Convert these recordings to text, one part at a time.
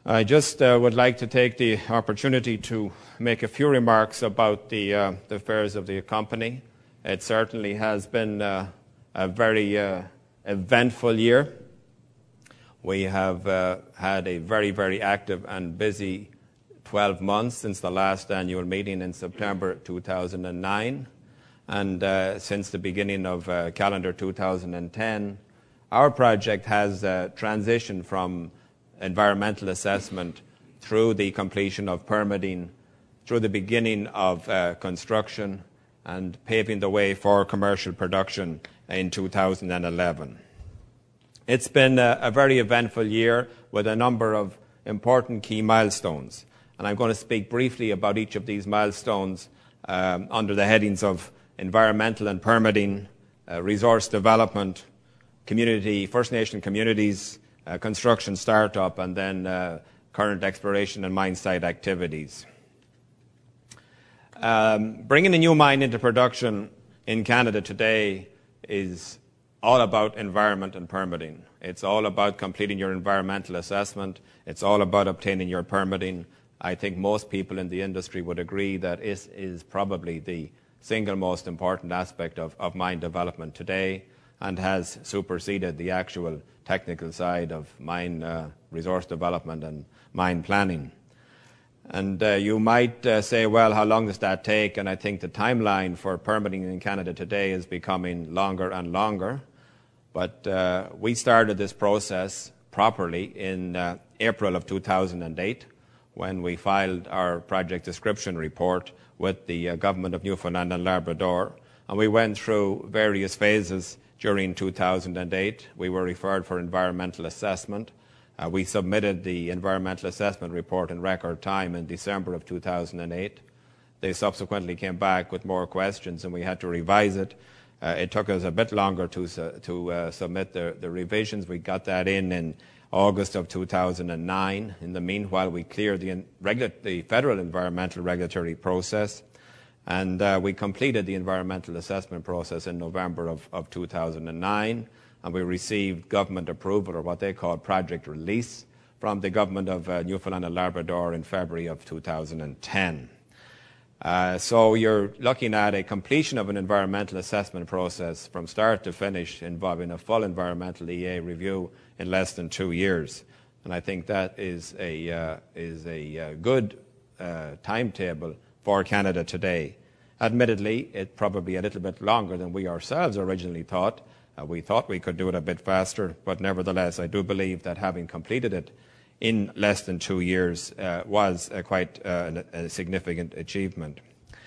I just would like to take the opportunity to make a few remarks about the affairs of the company. It certainly has been a very eventful year. We have had a very, very active and busy 12 months since the last annual meeting in September 2009. And since the beginning of calendar 2010, our project has transitioned from environmental assessment through the completion of permitting, through the beginning of construction, and paving the way for commercial production in 2011. It's been a very eventful year with a number of important key milestones. And I'm going to speak briefly about each of these milestones under the headings of environmental and permitting, resource development, community, First Nation communities, construction startup, and then current exploration and mine site activities. Bringing a new mine into production in Canada today is all about environment and permitting. It's all about completing your environmental assessment. It's all about obtaining your permitting. I think most people in the industry would agree that it is probably the single most important aspect of mine development today, and has superseded the actual technical side of mine resource development and mine planning. And you might say, well, how long does that take? And I think the timeline for permitting in Canada today is becoming longer and longer. But we started this process properly in April of 2008 when we filed our project description report with the Government of Newfoundland and Labrador. And we went through various phases during 2008. We were referred for environmental assessment. We submitted the environmental assessment report in record time in December of 2008. They subsequently came back with more questions and we had to revise it. It took us a bit longer to submit the revisions. We got that in August of 2009. In the meanwhile, we cleared the federal environmental regulatory process. And we completed the environmental assessment process in November of 2009, and we received government approval, or what they call project release, from the Government of Newfoundland and Labrador in February of 2010. So you're looking at a completion of an environmental assessment process from start to finish involving a full environmental EA review in less than 2 years. And I think that is a good timetable for Canada today. Admittedly, it's probably a little bit longer than we ourselves originally thought. We thought we could do it a bit faster, but nevertheless, I do believe that having completed it in less than 2 years was quite a significant achievement.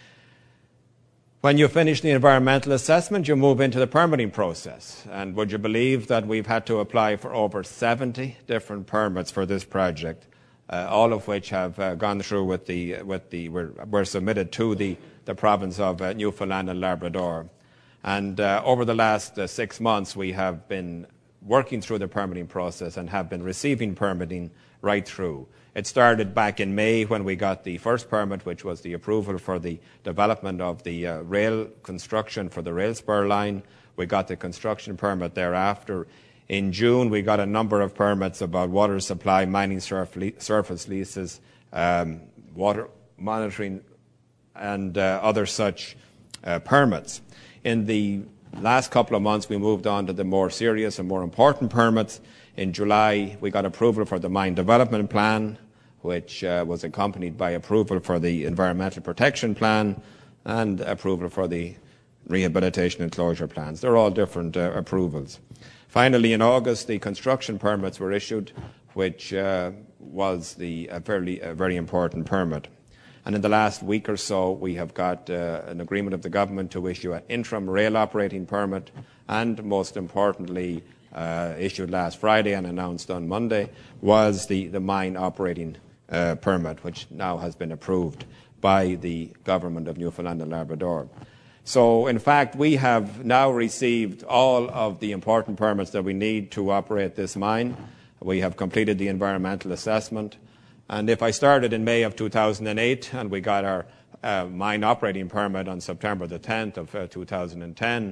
When you finish the environmental assessment, you move into the permitting process. And would you believe that we've had to apply for over 70 different permits for this project? All of which have gone through were submitted to the province of Newfoundland and Labrador. And over the last 6 months, we have been working through the permitting process and have been receiving permitting right through. It started back in May when we got the first permit, which was the approval for the development of the rail construction for the rail spur line. We got the construction permit thereafter. In June, we got a number of permits about water supply, mining surface leases, water monitoring, and other such permits. In the last couple of months, we moved on to the more serious and more important permits. In July, we got approval for the mine development plan, which was accompanied by approval for the environmental protection plan and approval for the rehabilitation and closure plans. They're all different approvals. Finally, in August, the construction permits were issued, which was a very important permit. And in the last week or so, we have got an agreement of the government to issue an interim rail operating permit, and most importantly, issued last Friday and announced on Monday, was the mine operating permit, which now has been approved by the Government of Newfoundland and Labrador. So, in fact, we have now received all of the important permits that we need to operate this mine. We have completed the environmental assessment. And if I started in May of 2008 and we got our mine operating permit on September the 10th of 2010,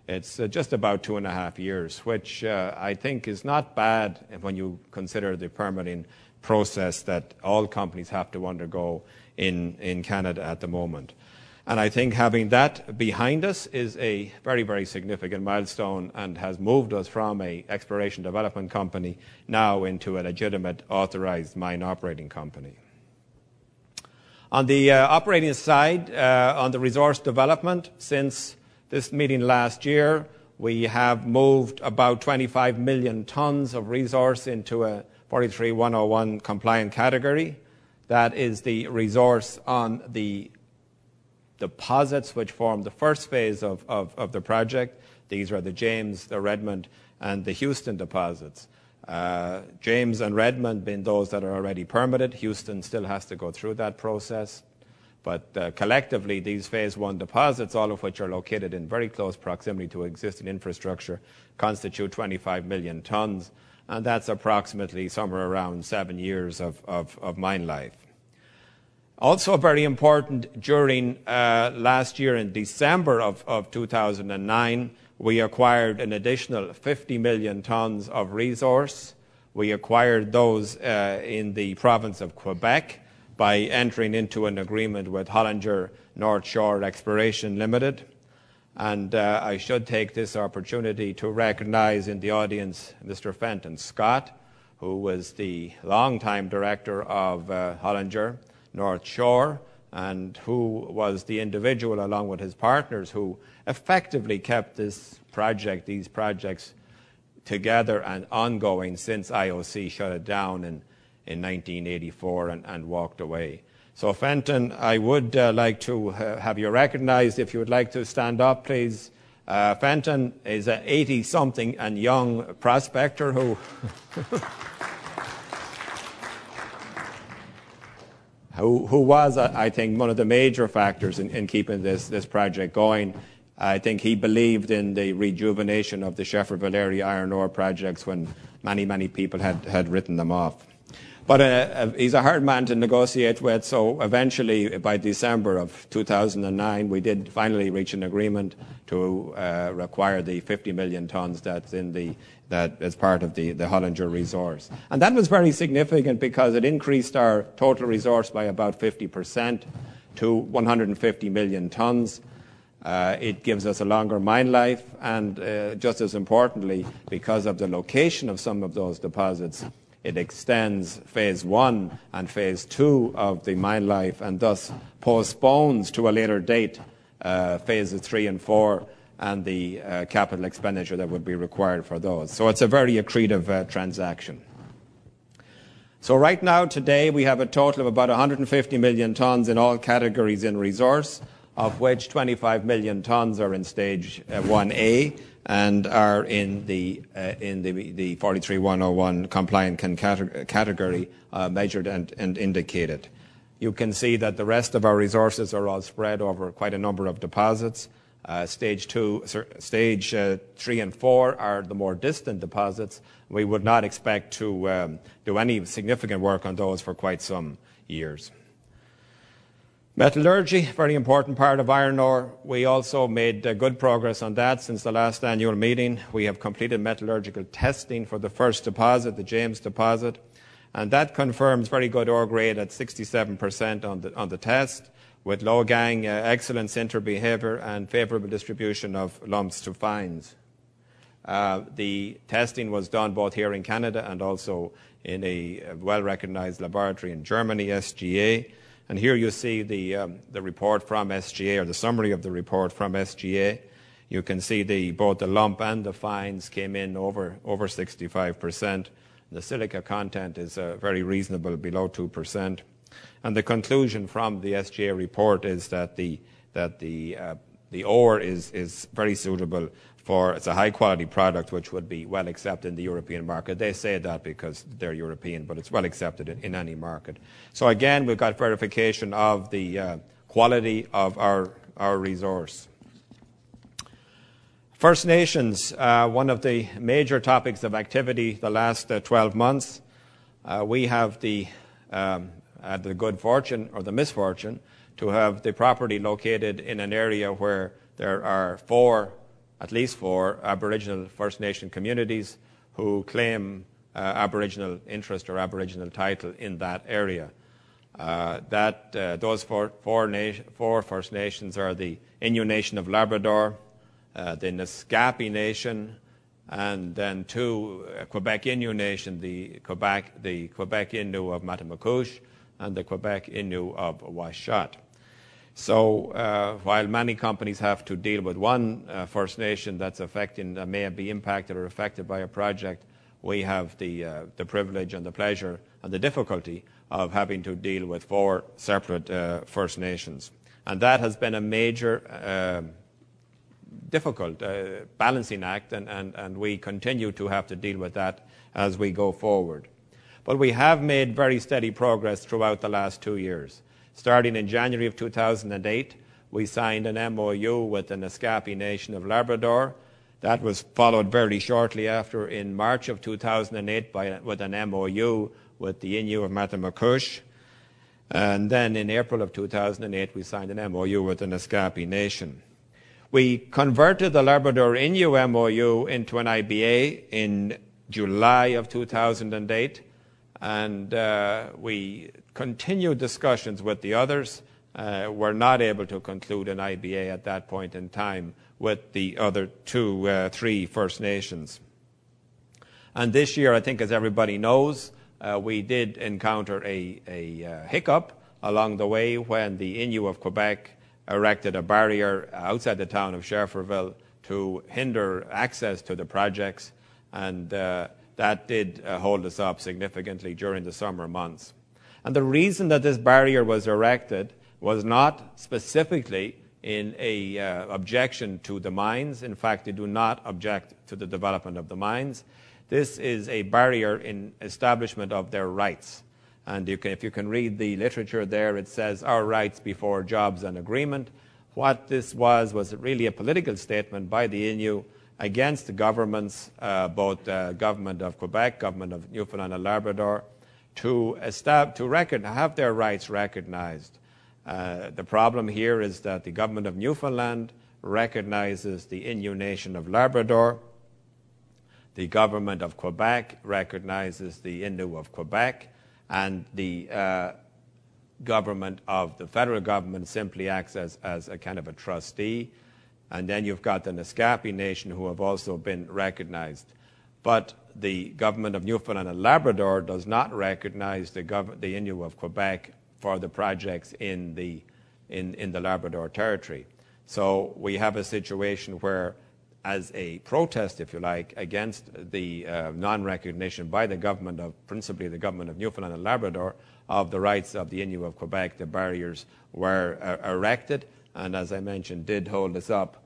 It's just about 2.5 years, which I think is not bad when you consider the permitting process that all companies have to undergo in Canada at the moment. And I think having that behind us is a very, very significant milestone and has moved us from an exploration development company now into a legitimate authorized mine operating company. On the operating side, on the resource development, since this meeting last year, we have moved about 25 million tons of resource into a 43-101 compliant category. That is the resource on the deposits which form the first phase of the project. These are the James, the Redmond, and the Houston deposits. James and Redmond being those that are already permitted. Houston still has to go through that process. But collectively, these Phase 1 deposits, all of which are located in very close proximity to existing infrastructure, constitute 25 million tons, and that's approximately somewhere around 7 years of mine life. Also very important, during last year in December of 2009, we acquired an additional 50 million tons of resource. We acquired those in the province of Quebec by entering into an agreement with Hollinger North Shore Exploration Limited. And I should take this opportunity to recognize in the audience Mr. Fenton Scott, who was the longtime director of Hollinger North Shore, and who was the individual, along with his partners, who effectively kept these projects together and ongoing since IOC shut it down in 1984 and walked away. So Fenton, I would like to have you recognized. If you would like to stand up, please. Fenton is an 80-something and young prospector who who was, I think, one of the major factors in keeping this project going. I think he believed in the rejuvenation of the Shefferville area iron ore projects when many people had written them off. But he's a hard man to negotiate with, so eventually, by December of 2009, we did finally reach an agreement to acquire the 50 million tons that is part of the Hollinger resource. And that was very significant because it increased our total resource by about 50% to 150 million tons. It gives us a longer mine life, and just as importantly, because of the location of some of those deposits, it extends Phase 1 and Phase 2 of the mine life and thus postpones to a later date Phases 3 and 4 and the capital expenditure that would be required for those. So it's a very accretive transaction. So right now, today, we have a total of about 150 million tons in all categories in resource, of which 25 million tons are in Stage 1A and are in the 43-101 compliant category, measured and indicated. You can see that the rest of our resources are all spread over quite a number of deposits. Stage 3 and 4 are the more distant deposits. We would not expect to do any significant work on those for quite some years. Metallurgy, very important part of iron ore. We also made good progress on that since the last annual meeting. We have completed metallurgical testing for the first deposit, the James deposit, and that confirms very good ore grade at 67% on the test, with low gang, excellent sinter behavior, and favorable distribution of lumps to fines. The testing was done both here in Canada and also in a well-recognized laboratory in Germany, SGA. And here you see the report from SGA, or the summary of the report from SGA. You can see both the lump and the fines came in over 65%. The silica content is very reasonable, below 2%. And the conclusion from the SGA report is that the ore is very suitable for, it's a high quality product which would be well accepted in the European market. They say that because they're European, but it's well accepted in any market. So again, we've got verification of the quality of our resource. First Nations, one of the major topics of activity the last 12 months. We have had the good fortune or the misfortune to have the property located in an area where there are 4 at least 4 Aboriginal First Nation communities who claim Aboriginal interest or Aboriginal title in that area. Those four First Nations are the Innu Nation of Labrador, the Naskapi Nation, and then 2 Quebec Innu Nation, the Quebec Innu of Matamacouche and the Quebec Innu of Washat. So while many companies have to deal with one First Nation that may be impacted or affected by a project, we have the privilege and the pleasure and the difficulty of having to deal with 4 separate First Nations. And that has been a major difficult balancing act, and we continue to have to deal with that as we go forward. But we have made very steady progress throughout the last 2 years. Starting in January of 2008, we signed an MOU with the Naskapi Nation of Labrador. That was followed very shortly after in March of 2008 with an MOU with the Innu of Matamacouche. And then in April of 2008, we signed an MOU with the Naskapi Nation. We converted the Labrador Innu MOU into an IBA in July of 2008, and we continued discussions with the others. We're not able to conclude an IBA at that point in time with the other 3 First Nations. And this year, I think as everybody knows, we did encounter a hiccup along the way when the Innu of Quebec erected a barrier outside the town of Shefferville to hinder access to the projects, and that did hold us up significantly during the summer months. And the reason that this barrier was erected was not specifically in a objection to the mines. In fact, they do not object to the development of the mines. This is a barrier in establishment of their rights. And if you can read the literature there, it says, our rights before jobs and agreement. What this was really a political statement by the Innu against the governments, both government of Quebec, government of Newfoundland and Labrador, to have their rights recognized. The problem here is that the government of Newfoundland recognizes the Innu Nation of Labrador. The government of Quebec recognizes the Innu of Quebec, and the federal government simply acts as a kind of a trustee. And then you've got the Naskapi Nation who have also been recognized. But the government of Newfoundland and Labrador does not recognize the Innu of Quebec for the projects in the Labrador territory. So we have a situation where, as a protest, if you like, against the non-recognition by the government of, principally the government of Newfoundland and Labrador, of the rights of the Innu of Quebec, the barriers were erected, and as I mentioned, did hold us up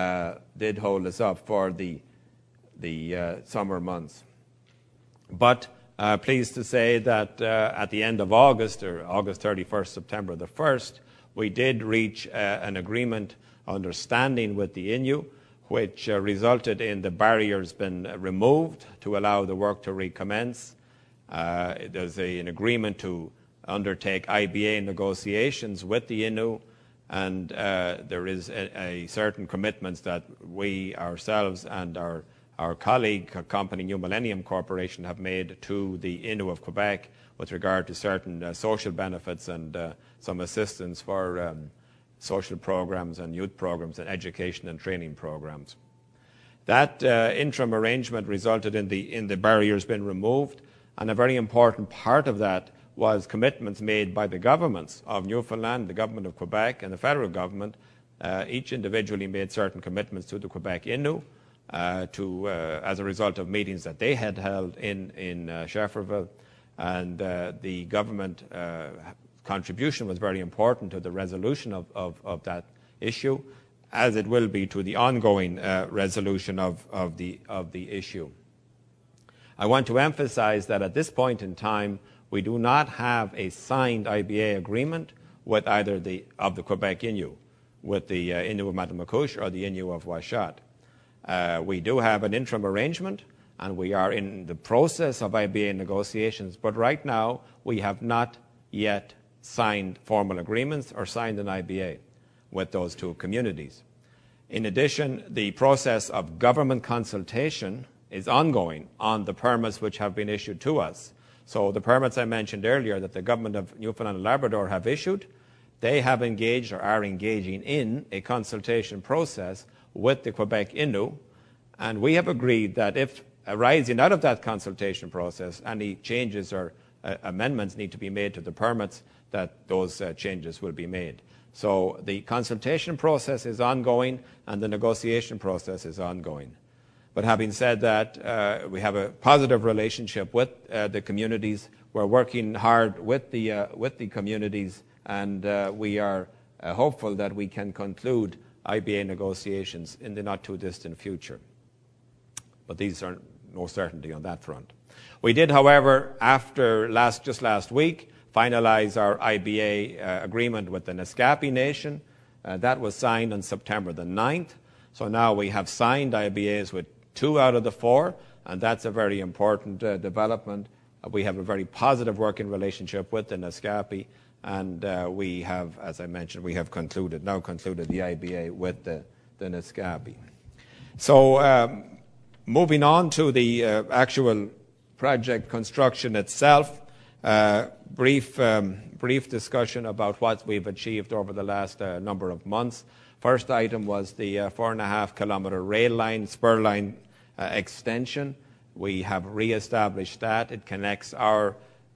for the summer months. But pleased to say that at the end of August, or August 31st, September the 1st, we did reach an agreement, understanding with the Innu, which resulted in the barriers being removed to allow the work to recommence. There's an agreement to undertake IBA negotiations with the Innu, and there is a certain commitments that we ourselves and our colleague company, New Millennium Corporation, have made to the Innu of Quebec with regard to certain social benefits and some assistance for social programs and youth programs and education and training programs. That interim arrangement resulted in the barriers being removed, and a very important part of that was commitments made by the governments of Newfoundland, the government of Quebec, and the federal government. Each individually made certain commitments to the Quebec Innu as a result of meetings that they had held in Shefferville, and the government contribution was very important to the resolution of that issue, as it will be to the ongoing resolution of the issue. I want to emphasize that at this point in time, we do not have a signed IBA agreement with either of the Quebec Innu, with the Innu of Matamacouche or the Innu of Washat. We do have an interim arrangement, and we are in the process of IBA negotiations, but right now we have not yet signed formal agreements or signed an IBA with those 2 communities. In addition, the process of government consultation is ongoing on the permits which have been issued to us. So the permits I mentioned earlier that the government of Newfoundland and Labrador have issued, they have engaged or are engaging in a consultation process with the Quebec Innu, and we have agreed that if arising out of that consultation process any changes or amendments need to be made to the permits, that those changes will be made. So the consultation process is ongoing and the negotiation process is ongoing. But having said that, we have a positive relationship with the communities. We're working hard with the communities, and we are hopeful that we can conclude IBA negotiations in the not-too-distant future. But these are no certainty on that front. We did, however, after just last week, finalize our IBA agreement with the Naskapi Nation. That was signed on September the 9th. So now we have signed IBAs with 2 out of the 4, and that's a very important development. We have a very positive working relationship with the Naskapi, and we have, as I mentioned, we have now concluded the IBA with the Naskapi. So moving on to the actual project construction itself, brief discussion about what we've achieved over the last number of months. First item was the 4.5-kilometre rail line, spur line extension. We have re-established that. It connects our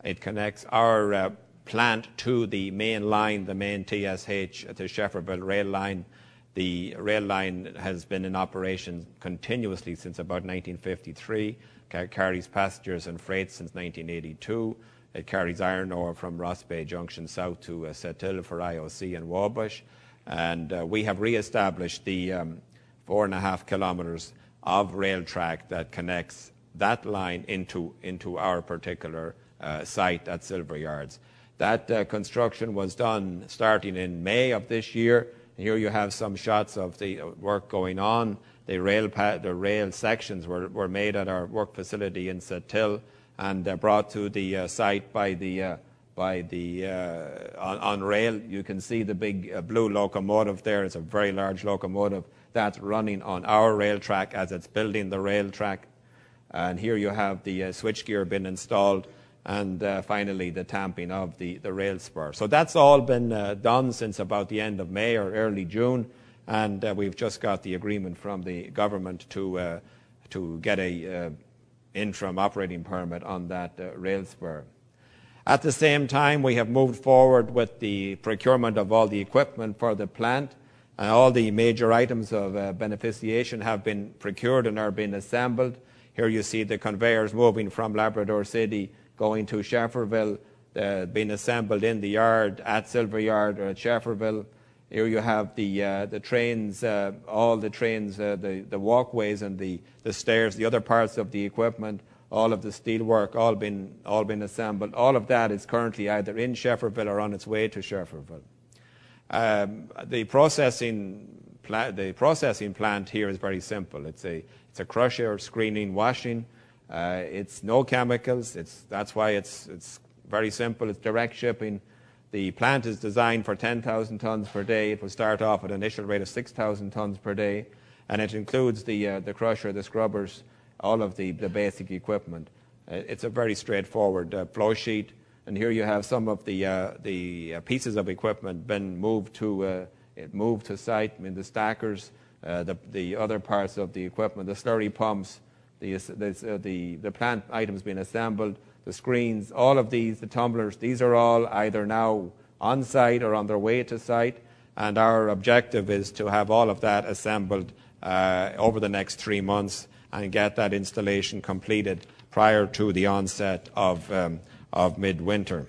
plant to the main line, the main TSH, the Shefferville rail line. The rail line has been in operation continuously since about 1953. Carries passengers and freight since 1982. It carries iron ore from Ross Bay Junction south to Sept-Îles for IOC and Wabash. And we have re-established the 4.5 kilometres of rail track that connects that line into our particular site at Silver Yards. That construction was done starting in May of this year. Here you have some shots of the work going on. The rail sections were made at our work facility in Sept-Îles and brought to the site on rail. You can see the big blue locomotive there. It's a very large locomotive that's running on our rail track as it's building the rail track. And here you have the switchgear being installed, and finally the tamping of the rail spur. So that's all been done since about the end of May or early June, and we've just got the agreement from the government to get a interim operating permit on that rail spur. At the same time, we have moved forward with the procurement of all the equipment for the plant. All the major items of beneficiation have been procured and are being assembled. Here you see the conveyors moving from Labrador City going to Shefferville, being assembled in the yard at Silver Yard or at Shefferville. Here you have the trains, all the trains, the walkways and the stairs, the other parts of the equipment, all of the steelwork, all been assembled. All of that is currently either in Shefferville or on its way to Shefferville. The processing plant here is very simple. It's a crusher, screening, washing. It's no chemicals. That's why it's very simple. It's direct shipping. The plant is designed for 10,000 tons per day. It will start off at an initial rate of 6,000 tons per day, and it includes the crusher, the scrubbers, all of the basic equipment. It's a very straightforward flow sheet. And here you have some of the pieces of equipment been moved to site. I mean, the stackers, the other parts of the equipment, the slurry pumps, the plant items being assembled, the screens, all of these, the tumblers, these are all either now on site or on their way to site. And our objective is to have all of that assembled over the next 3 months and get that installation completed prior to the onset of midwinter.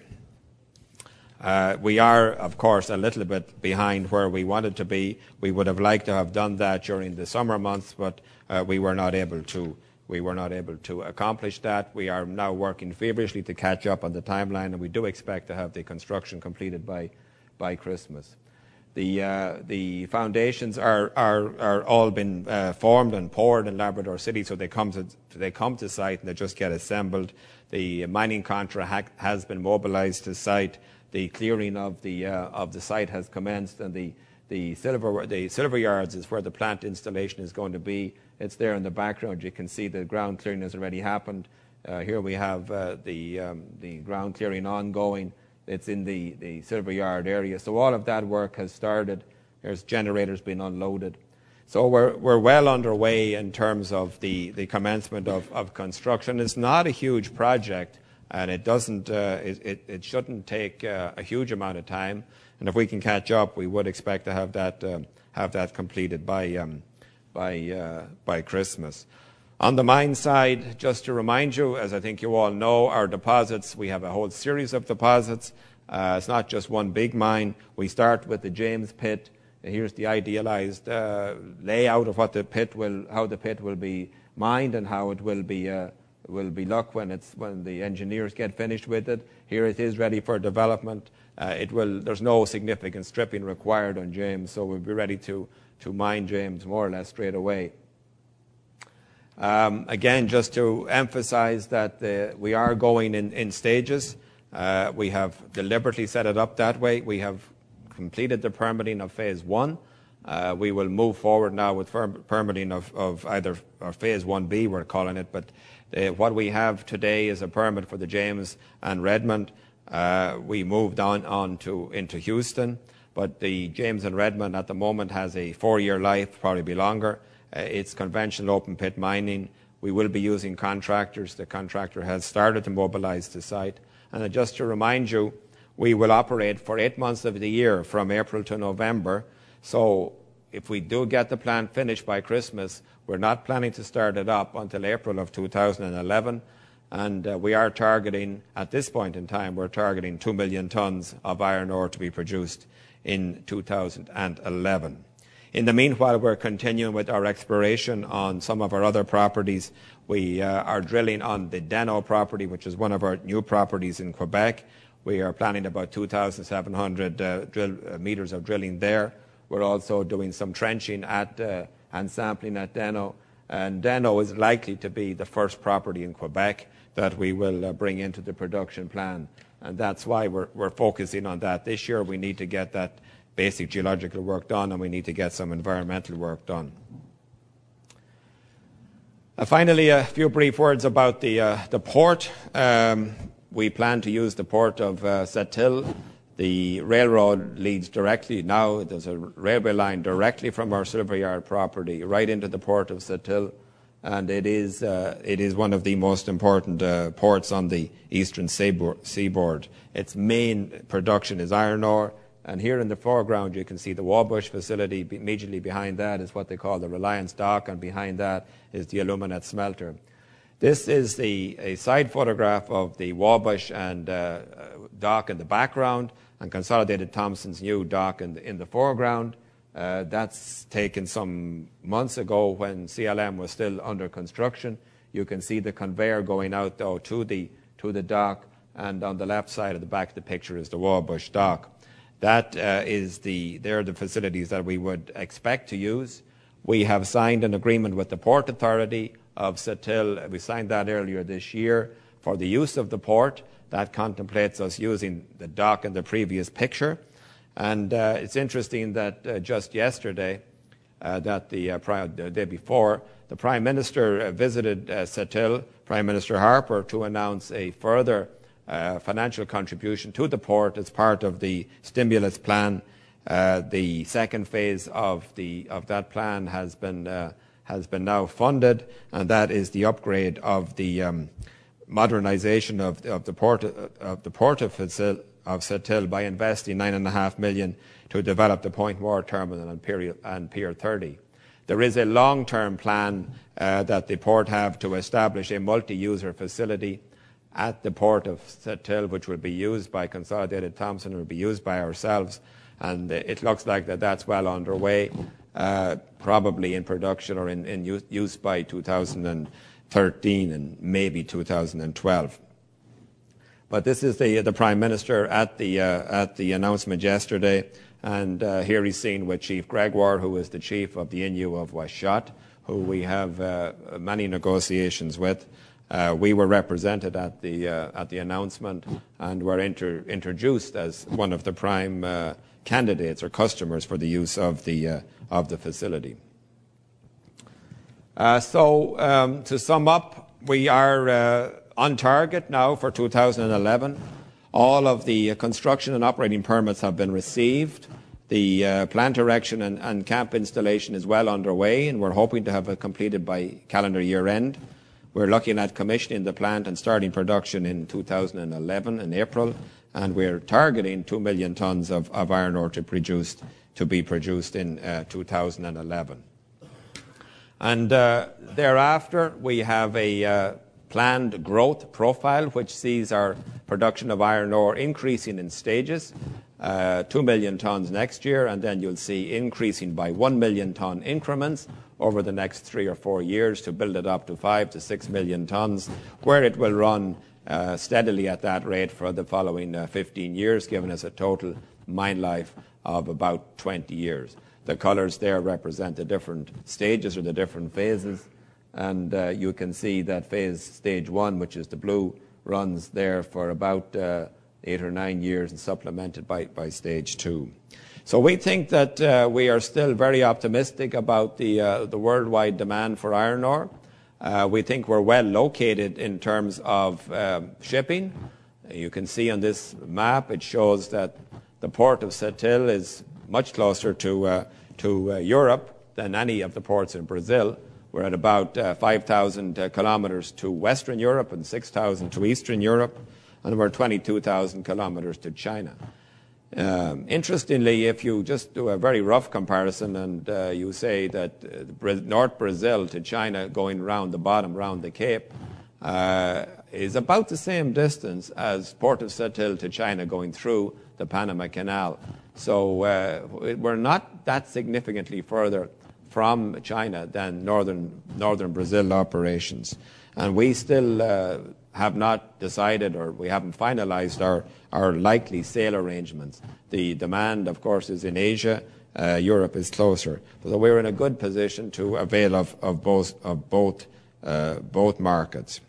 We are, of course, a little bit behind where we wanted to be. We would have liked to have done that during the summer months, but we were not able to accomplish that. We are now working feverishly to catch up on the timeline, and we do expect to have the construction completed by Christmas. The foundations are all been formed and poured in Labrador City, so they come to site and they just get assembled. The mining contract has been mobilized to site. The clearing of the site has commenced, and the The silver yards is where the plant installation is going to be. It's there in the background. You can see the ground clearing has already happened. Here we have the ground clearing ongoing. It's in the silver yard area. So all of that work has started. There's generators being unloaded. So we're well underway in terms of the commencement of construction. It's not a huge project, and it doesn't it shouldn't take a huge amount of time. And if we can catch up, we would expect to have that completed by Christmas. On the mine side, just to remind you, as I think you all know, our deposits, we have a whole series of deposits. It's not just one big mine. We start with the James pit. Here's the idealized layout of what how the pit will be mined and how it will be look when the engineers get finished with it. Here it is ready for development. There's no significant stripping required on James, so we'll be ready to mine James more or less straight away. Again, just to emphasize that we are going in stages. We have deliberately set it up that way. We have completed the permitting of phase 1. We will move forward now with permitting of either phase 1B, we're calling it, but what we have today is a permit for the James and Redmond. We moved into Houston, but the James and Redmond at the moment has a 4-year life, probably be longer. It's conventional open pit mining. We will be using contractors. The contractor has started to mobilize the site. And just to remind you, we will operate for 8 months of the year from April to November. So if we do get the plant finished by Christmas, we're not planning to start it up until April of 2011. And we are targeting, at this point in time, we're targeting 2 million tons of iron ore to be produced in 2011. In the meanwhile, we're continuing with our exploration on some of our other properties. We are drilling on the Deno property, which is one of our new properties in Quebec. We are planning about 2,700 meters of drilling there. We're also doing some trenching and sampling at Deno. And Deno is likely to be the first property in Quebec that we will bring into the production plan. And that's why we're focusing on that. This year we need to get that basic geological work done, and we need to get some environmental work done. Finally, a few brief words about the port. We plan to use the port of Sept-Îles. The railroad leads directly now. There's a railway line directly from our Silver Yard property right into the port of Sept-Îles, and it is one of the most important ports on the eastern seaboard. Its main production is iron ore. And here in the foreground, you can see the Wabush facility. Immediately behind that is what they call the Reliance Dock, and behind that is the Aluminate smelter. This is a side photograph of the Wabush and dock in the background, and Consolidated Thompson's new dock in the foreground. That's taken some months ago when CLM was still under construction. You can see the conveyor going out, though, to the dock, and on the left side of the back of the picture is the Wabush dock. That they're the facilities that we would expect to use. We have signed an agreement with the Port Authority of Sept-Îles. We signed that earlier this year for the use of the port. That contemplates us using the dock in the previous picture. And it's interesting that just yesterday, the day before, the Prime Minister visited Sept-Îles, Prime Minister Harper, to announce a further financial contribution to the port as part of the stimulus plan. The second phase of that plan has been now funded, and that is the upgrade of the modernization of the port of Sept-Îles by investing $9.5 million to develop the Point More terminal and Pier 30. There is a long-term plan that the port have to establish a multi-user facility at the port of Sept-Îles, which will be used by Consolidated Thompson, will be used by ourselves, and it looks like that's well underway, probably in production or in use by 2013 and maybe 2012. But this is the Prime Minister at the announcement yesterday, and here he's seen with Chief Gregoire, who is the chief of the Innu of Ouachita, who we have many negotiations with. We were represented at the announcement and were introduced as one of the prime candidates or customers for the use of the facility. To sum up, we are on target now for 2011. All of the construction and operating permits have been received. The plant erection and camp installation is well underway, and we're hoping to have it completed by calendar year end. We're looking at commissioning the plant and starting production in 2011 in April, and we're targeting 2 million tons of iron ore to be produced in 2011. And thereafter, we have a planned growth profile which sees our production of iron ore increasing in stages, 2 million tons next year, and then you'll see increasing by 1 million ton increments over the next 3 or 4 years to build it up to 5 to 6 million tons, where it will run steadily at that rate for the following 15 years, giving us a total mine life of about 20 years. The colours there represent the different stages or the different phases, and you can see that stage 1, which is the blue, runs there for about 8 or 9 years and supplemented by stage 2. So we think that we are still very optimistic about the worldwide demand for iron ore. We think we're well located in terms of shipping. You can see on this map, it shows that the port of Setil is much closer to Europe than any of the ports in Brazil. We're at about 5,000 kilometers to Western Europe and 6,000 to Eastern Europe, and we're 22,000 kilometers to China. Interestingly, if you just do a very rough comparison and you say that North Brazil to China going round the bottom, round the Cape, is about the same distance as Port of Setil to China going through the Panama Canal. So we're not that significantly further from China than northern Brazil operations. And we still have not decided, or we haven't finalized our likely sale arrangements. The demand, of course, is in Asia. Europe is closer. So we're in a good position to avail of both markets.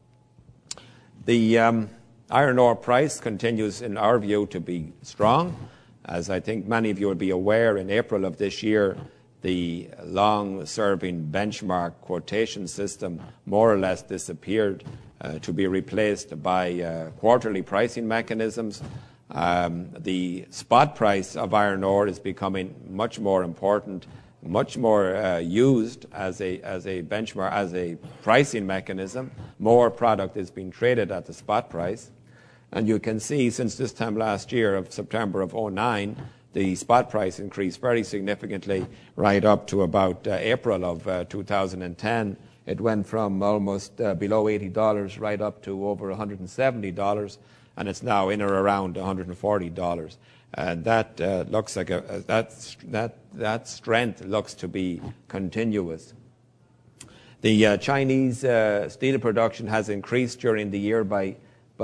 The iron ore price continues, in our view, to be strong. As I think many of you will be aware, in April of this year, the long-serving benchmark quotation system more or less disappeared to be replaced by quarterly pricing mechanisms. The spot price of iron ore is becoming much more important, much more used as a benchmark, as a pricing mechanism. More product is being traded at the spot price. And you can see since this time last year of September of 2009, the spot price increased very significantly right up to about April of 2010. It went from almost below $80 right up to over $170, and it's now in or around $140. And that looks like that strength looks to be continuous. The Chinese steel production has increased during the year by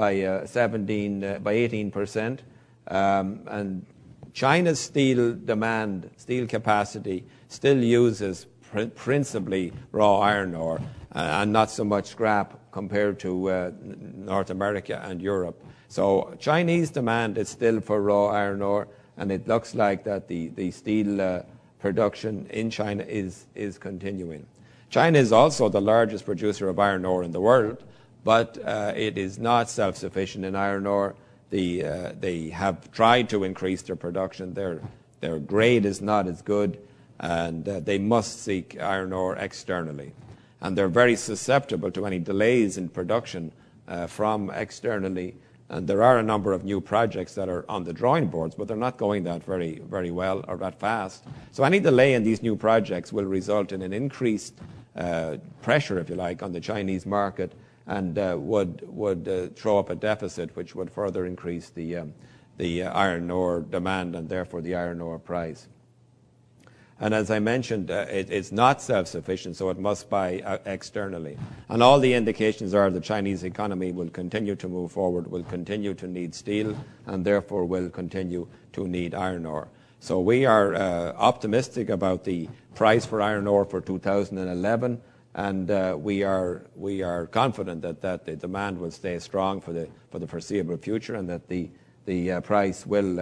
18%, and China's steel demand, steel capacity, still uses principally raw iron ore and not so much scrap compared to North America and Europe. So Chinese demand is still for raw iron ore, and it looks like that the steel production in China is continuing. China is also the largest producer of iron ore in the world, but it is not self-sufficient in iron ore. They have tried to increase their production. Their grade is not as good, and they must seek iron ore externally. And they're very susceptible to any delays in production from externally. And there are a number of new projects that are on the drawing boards, but they're not going that very, very well or that fast. So any delay in these new projects will result in an increased pressure, if you like, on the Chinese market, and would throw up a deficit which would further increase the iron ore demand and therefore the iron ore price. And as I mentioned, it's not self-sufficient, so it must buy externally. And all the indications are the Chinese economy will continue to move forward, will continue to need steel, and therefore will continue to need iron ore. So we are optimistic about the price for iron ore for 2011. And we are confident that the demand will stay strong for the foreseeable future, and that the price will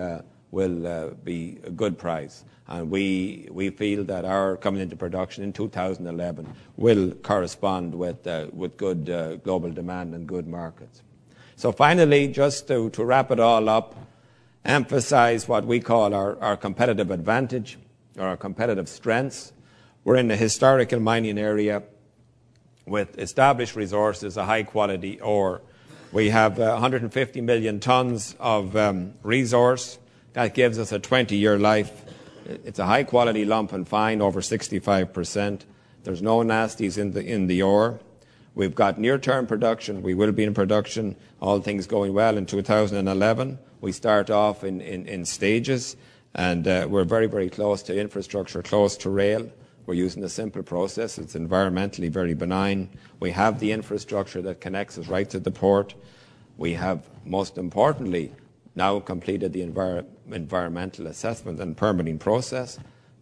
will be a good price. And we feel that our coming into production in 2011 will correspond with good global demand and good markets. So finally, just to wrap it all up, emphasize what we call our competitive advantage, or our competitive strengths. We're in a historical mining area with established resources, a high-quality ore. We have 150 million tons of resource. That gives us a 20-year life. It's a high-quality lump and fine, over 65%. There's no nasties in the ore. We've got near-term production. We will be in production, all things going well, in 2011. We start off in stages, and we're very, very close to infrastructure, close to rail. We're using a simple process. It's environmentally very benign. We have the infrastructure that connects us right to the port. We have, most importantly, now completed the environmental assessment and permitting process.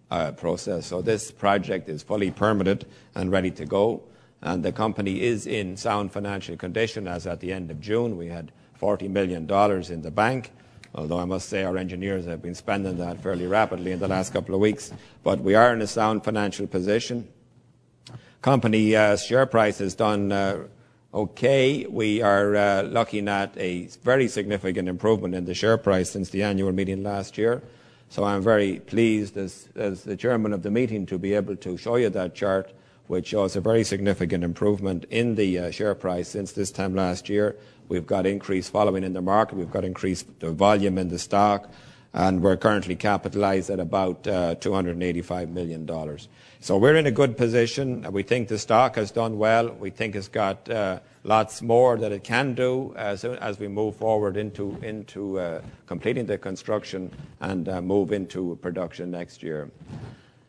So this project is fully permitted and ready to go. And the company is in sound financial condition. As at the end of June, we had $40 million in the bank, although I must say our engineers have been spending that fairly rapidly in the last couple of weeks. But we are in a sound financial position. Company share price has done okay. We are looking at a very significant improvement in the share price since the annual meeting last year. So I'm very pleased as the chairman of the meeting to be able to show you that chart, which shows a very significant improvement in the share price since this time last year. We've got increased following in the market. We've got increased volume in the stock. And we're currently capitalized at about $285 million. So we're in a good position. We think the stock has done well. We think it's got lots more that it can do as we move forward into completing the construction and move into production next year.